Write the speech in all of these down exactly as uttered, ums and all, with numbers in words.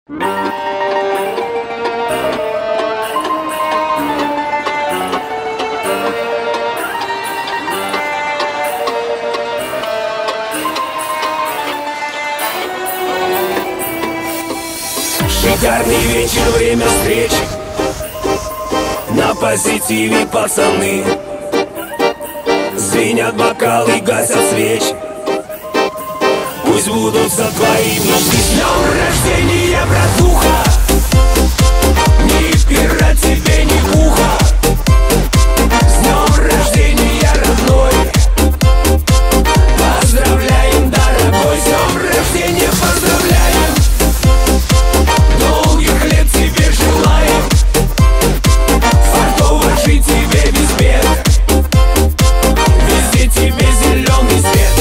Шикарный вечер, время встреч. На позитиве пацаны. Звенят бокалы, гасят свечи. Пусть сбудутся твои мечты. С днем рождения, братуха! Ни пера тебе, ни уха. С днем рождения, родной! Поздравляем, дорогой! С днем рождения поздравляем! Долгих лет тебе желаем. Фартово жить тебе без бед. Везде тебе зеленый свет.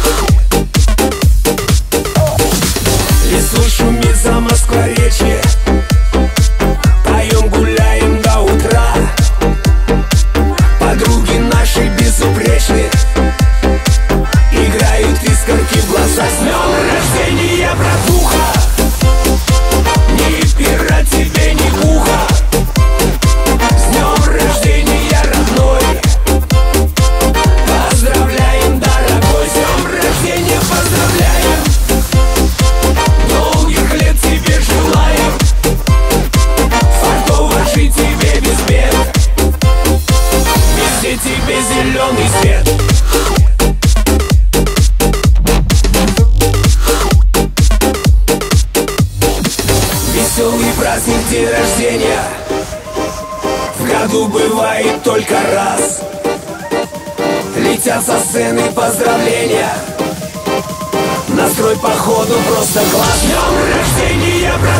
Лесу шумит за Москворечье. Поем, гуляем до утра. Подруги наши безупречны. Играют искорки в глаза. С днем рождения, братуха! Ни пера тебе, ни уха. С днем рождения, родной! Поздравляем, дорогой! С днем рождения поздравляем! Долгих лет тебе желаем. Фартово жить тебе без бед. Везде тебе зеленый свет. Веселый праздник, день рождения в году бывает только раз. Летят со сцены поздравления. Настрой походу просто класс. С днем рождения, брат!